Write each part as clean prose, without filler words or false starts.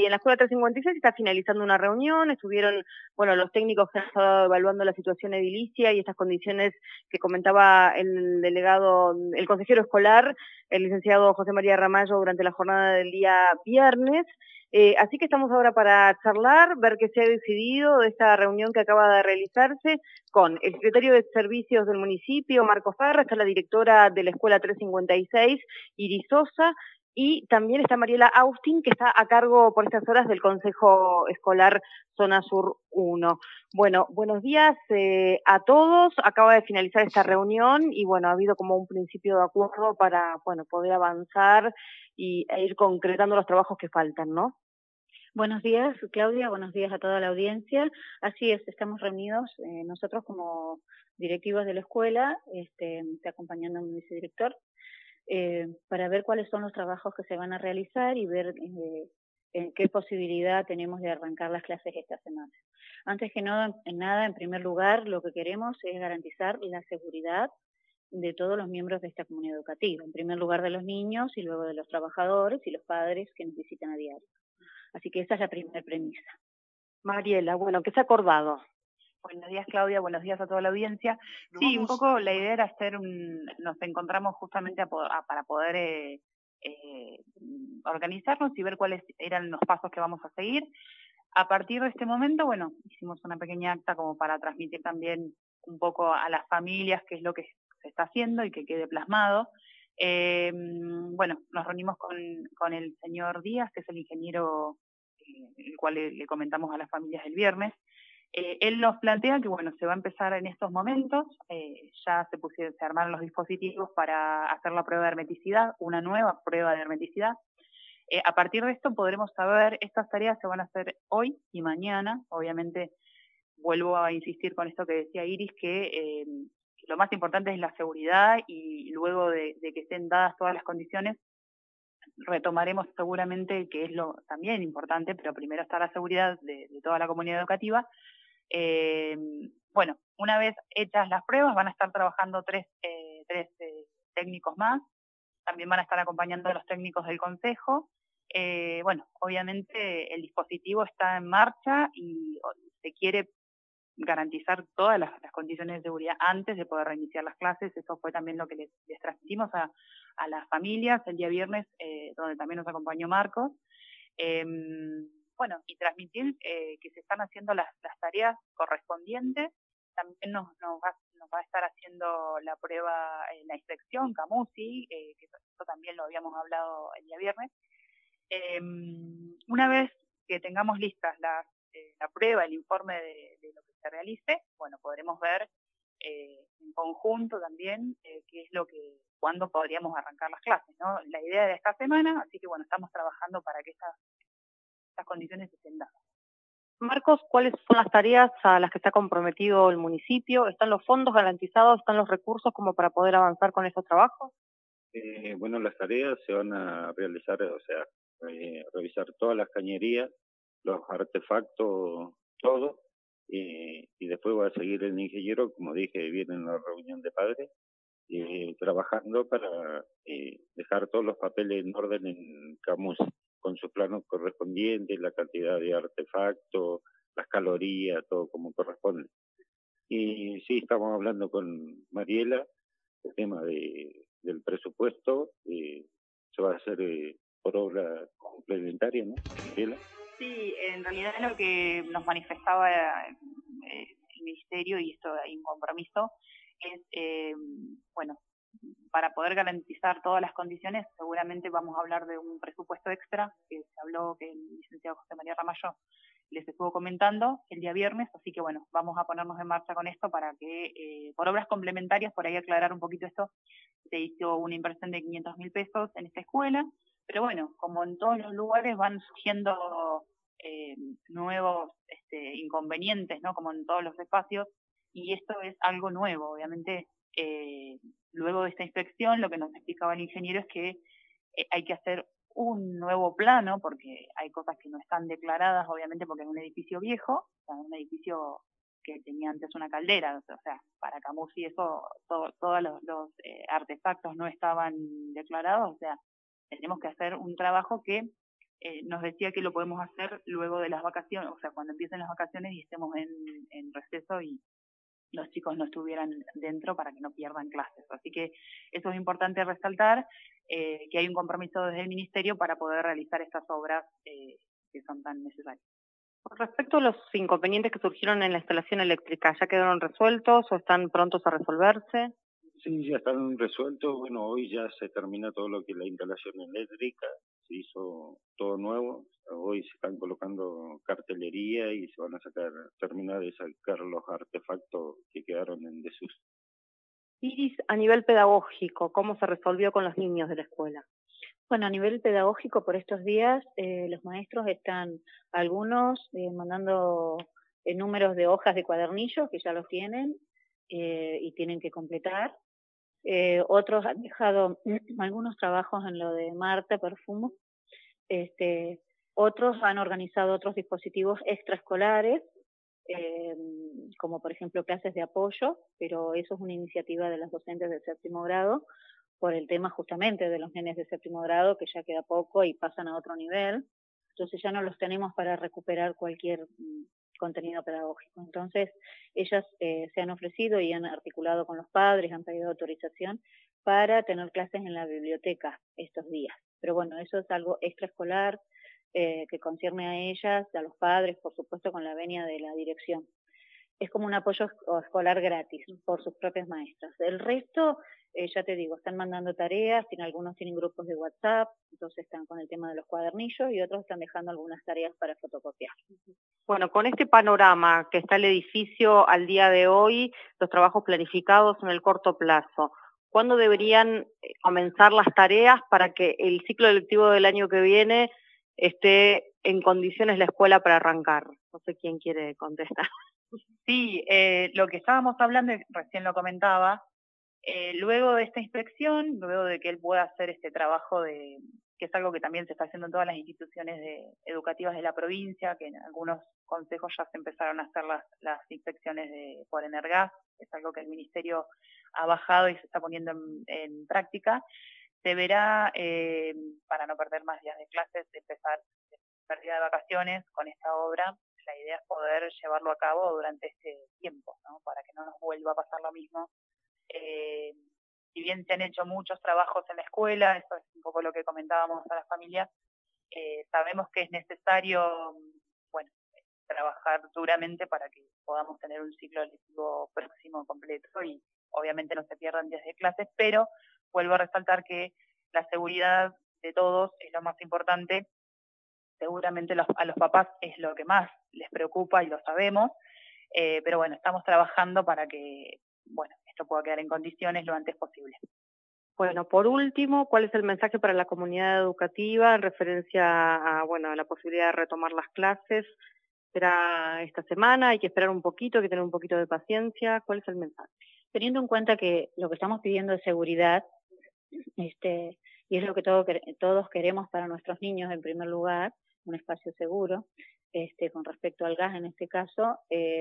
en la escuela 356 está finalizando una reunión, estuvieron, bueno, los técnicos que han estado evaluando la situación edilicia y estas condiciones que comentaba el delegado, el consejero escolar, el licenciado José María Ramallo, durante la jornada del día viernes. Así que estamos ahora para charlar, ver qué se ha decidido de esta reunión que acaba de realizarse con el secretario de Servicios del municipio, Marco Ferra, está la directora de la escuela 356, Iris Sosa, y también está Mariela Austin, que está a cargo por estas horas del Consejo Escolar Zona Sur 1. Bueno, buenos días a todos. Acaba de finalizar esta reunión y bueno, ha habido como un principio de acuerdo para, bueno, poder avanzar e ir concretando los trabajos que faltan, ¿no? Buenos días, Claudia, buenos días a toda la audiencia. Así es, estamos reunidos nosotros como directivos de la escuela, acompañando a mi vicedirector, para ver cuáles son los trabajos que se van a realizar y ver en qué posibilidad tenemos de arrancar las clases esta semana. Antes que nada, en primer lugar, lo que queremos es garantizar la seguridad de todos los miembros de esta comunidad educativa, en primer lugar de los niños y luego de los trabajadores y los padres que nos visitan a diario. Así que esa es la primera premisa. Mariela, bueno, ¿qué se ha acordado? Buenos días, Claudia, buenos días a toda la audiencia. Sí, un poco la idea era nos encontramos justamente para poder organizarnos y ver cuáles eran los pasos que vamos a seguir. A partir de este momento, bueno, hicimos una pequeña acta como para transmitir también un poco a las familias qué es lo que se está haciendo y que quede plasmado. Bueno, nos reunimos con el señor Díaz, que es el ingeniero, el cual le comentamos a las familias el viernes. Él nos plantea que, bueno, se va a empezar en estos momentos, ya se armaron los dispositivos para hacer la prueba de hermeticidad, una nueva prueba de hermeticidad. A partir de esto podremos saber, estas tareas se van a hacer hoy y mañana. Obviamente vuelvo a insistir con esto que decía Iris, que lo más importante es la seguridad, y luego de que estén dadas todas las condiciones, retomaremos seguramente, que es lo también importante, pero primero está la seguridad de toda la comunidad educativa. Bueno, una vez hechas las pruebas, van a estar trabajando tres técnicos más, también van a estar acompañando a los técnicos del consejo. Bueno, obviamente el dispositivo está en marcha y se quiere garantizar todas las condiciones de seguridad antes de poder reiniciar las clases. Eso fue también lo que les transmitimos a las familias el día viernes, donde también nos acompañó Marcos. Bueno, y transmitir que se están haciendo las tareas correspondientes. También nos va a estar haciendo la prueba, la inspección, Camusi, que eso también lo habíamos hablado el día viernes. Una vez que tengamos listas la prueba, el informe de lo que se realice, bueno, podremos ver en conjunto también qué es cuándo podríamos arrancar las clases, ¿no? La idea de esta semana, así que bueno, estamos trabajando para que estas condiciones estén dadas. Marcos, ¿cuáles son las tareas a las que está comprometido el municipio? ¿Están los fondos garantizados? ¿Están los recursos como para poder avanzar con esos trabajos? Bueno, las tareas se van a realizar, o sea, revisar todas las cañerías, los artefactos, todo, y después va a seguir el ingeniero, como dije, viene en la reunión de padres, trabajando para dejar todos los papeles en orden en Camus, con sus planos correspondientes, la cantidad de artefactos, las calorías, todo como corresponde. Y sí, estamos hablando con Mariela, el tema del presupuesto, se va a hacer por obra complementaria, ¿no, Mariela? Sí, en realidad lo que nos manifestaba el Ministerio, y esto hay un compromiso, es, bueno, para poder garantizar todas las condiciones, seguramente vamos a hablar de un presupuesto extra, que se habló, que el licenciado José María Ramallo les estuvo comentando el día viernes, así que bueno, vamos a ponernos en marcha con esto para que, por obras complementarias, por ahí aclarar un poquito esto, se hizo una inversión de 500.000 pesos en esta escuela, pero bueno, como en todos los lugares van surgiendo nuevos inconvenientes, ¿no? Como en todos los espacios, y esto es algo nuevo, obviamente. Luego de esta inspección, lo que nos explicaba el ingeniero es que hay que hacer un nuevo plano, porque hay cosas que no están declaradas, obviamente, porque es un edificio viejo, o sea, un edificio que tenía antes una caldera, o sea, para Camusi eso, todos los artefactos no estaban declarados, o sea, tenemos que hacer un trabajo que nos decía que lo podemos hacer luego de las vacaciones, o sea, cuando empiecen las vacaciones y estemos en receso y los chicos no estuvieran dentro para que no pierdan clases. Así que eso es importante resaltar, que hay un compromiso desde el Ministerio para poder realizar estas obras que son tan necesarias. Con respecto a los inconvenientes que surgieron en la instalación eléctrica, ¿ya quedaron resueltos o están prontos a resolverse? Sí, ya están resueltos. Bueno, hoy ya se termina todo lo que es la instalación eléctrica, se hizo todo nuevo. Hoy se están colocando cartelería y se van a terminar de sacar los artefactos que quedaron en desuso. Iris, a nivel pedagógico, ¿cómo se resolvió con los niños de la escuela? Bueno, a nivel pedagógico, por estos días, los maestros están, algunos mandando números de hojas de cuadernillos, que ya los tienen, y tienen que completar. Otros han dejado algunos trabajos en lo de Marte, perfumo. Otros han organizado otros dispositivos extraescolares, como por ejemplo clases de apoyo, pero eso es una iniciativa de los docentes del séptimo grado, por el tema justamente de los nenes de séptimo grado, que ya queda poco y pasan a otro nivel. Entonces ya no los tenemos para recuperar cualquier contenido pedagógico. Entonces ellas se han ofrecido y han articulado con los padres, han pedido autorización para tener clases en la biblioteca estos días. Pero bueno, eso es algo extraescolar que concierne a ellas, a los padres, por supuesto, con la venia de la dirección. Es como un apoyo escolar gratis por sus propias maestras. El resto, ya te digo, están mandando tareas, algunos tienen grupos de WhatsApp, entonces están con el tema de los cuadernillos y otros están dejando algunas tareas para fotocopiar. Bueno, con este panorama que está el edificio al día de hoy, los trabajos planificados en el corto plazo, ¿cuándo deberían comenzar las tareas para que el ciclo lectivo del año que viene esté en condiciones la escuela para arrancar? No sé quién quiere contestar. Sí, lo que estábamos hablando, y recién lo comentaba, luego de esta inspección, luego de que él pueda hacer este trabajo que es algo que también se está haciendo en todas las instituciones educativas de la provincia, que en algunos consejos ya se empezaron a hacer las inspecciones por Energas, es algo que el Ministerio ha bajado y se está poniendo en práctica. Se verá, para no perder más días de clases, empezar pérdida de vacaciones con esta obra. La idea es poder llevarlo a cabo durante este tiempo, ¿no? Para que no nos vuelva a pasar lo mismo. Si bien se han hecho muchos trabajos en la escuela, eso es un poco lo que comentábamos a las familias, sabemos que es necesario, bueno, trabajar duramente para que podamos tener un ciclo lectivo próximo completo y obviamente no se pierdan días de clases, pero vuelvo a resaltar que la seguridad de todos es lo más importante. Seguramente a los papás es lo que más les preocupa y lo sabemos, pero bueno, estamos trabajando para que, bueno, esto pueda quedar en condiciones lo antes posible. Bueno, por último, ¿cuál es el mensaje para la comunidad educativa en referencia a, bueno, a la posibilidad de retomar las clases? ¿Será esta semana? ¿Hay que esperar un poquito, hay que tener un poquito de paciencia? ¿Cuál es el mensaje? Teniendo en cuenta que lo que estamos pidiendo es seguridad, y es lo que todos queremos para nuestros niños en primer lugar, un espacio seguro, con respecto al gas en este caso,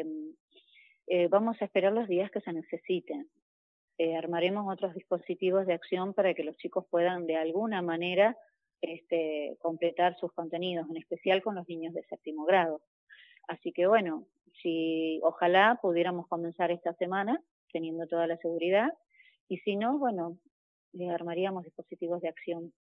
vamos a esperar los días que se necesiten. Armaremos otros dispositivos de acción para que los chicos puedan de alguna manera completar sus contenidos, en especial con los niños de séptimo grado. Así que bueno, ojalá pudiéramos comenzar esta semana teniendo toda la seguridad, y si no, bueno, armaríamos dispositivos de acción.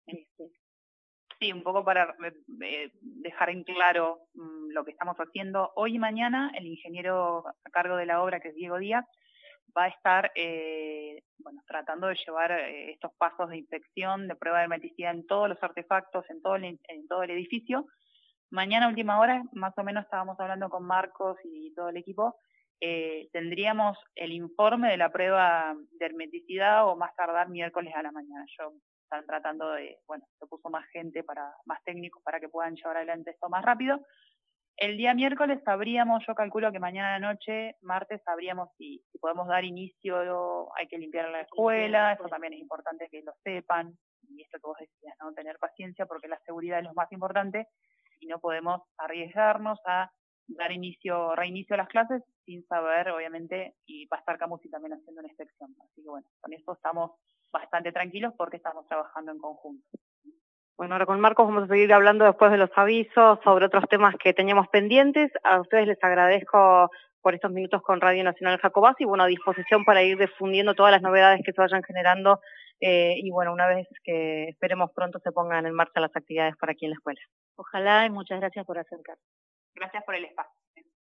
Sí, un poco para dejar en claro lo que estamos haciendo. Hoy y mañana el ingeniero a cargo de la obra, que es Diego Díaz, va a estar bueno, tratando de llevar estos pasos de inspección, de prueba de hermeticidad en todos los artefactos, en todo el edificio. Mañana a última hora, más o menos estábamos hablando con Marcos y todo el equipo, tendríamos el informe de la prueba de hermeticidad o más tardar miércoles a la mañana. Están tratando de, bueno, se puso más gente, más técnicos para que puedan llevar adelante esto más rápido. El día miércoles sabríamos, yo calculo que mañana a la noche, martes, sabríamos si podemos dar inicio, hay que limpiar la escuela, eso también es importante que lo sepan, y esto que vos decías, ¿no? Tener paciencia porque la seguridad es lo más importante y no podemos arriesgarnos a dar reinicio a las clases sin saber, obviamente, y va a estar Camusi también haciendo una inspección. Así que bueno, con eso estamos bastante tranquilos porque estamos trabajando en conjunto. Bueno, ahora con Marcos vamos a seguir hablando después de los avisos sobre otros temas que teníamos pendientes. A ustedes les agradezco por estos minutos con Radio Nacional Jacobás y bueno, a disposición para ir difundiendo todas las novedades que se vayan generando y bueno, una vez que esperemos pronto se pongan en marcha las actividades por aquí en la escuela. Ojalá y muchas gracias por acercar. Gracias por el espacio.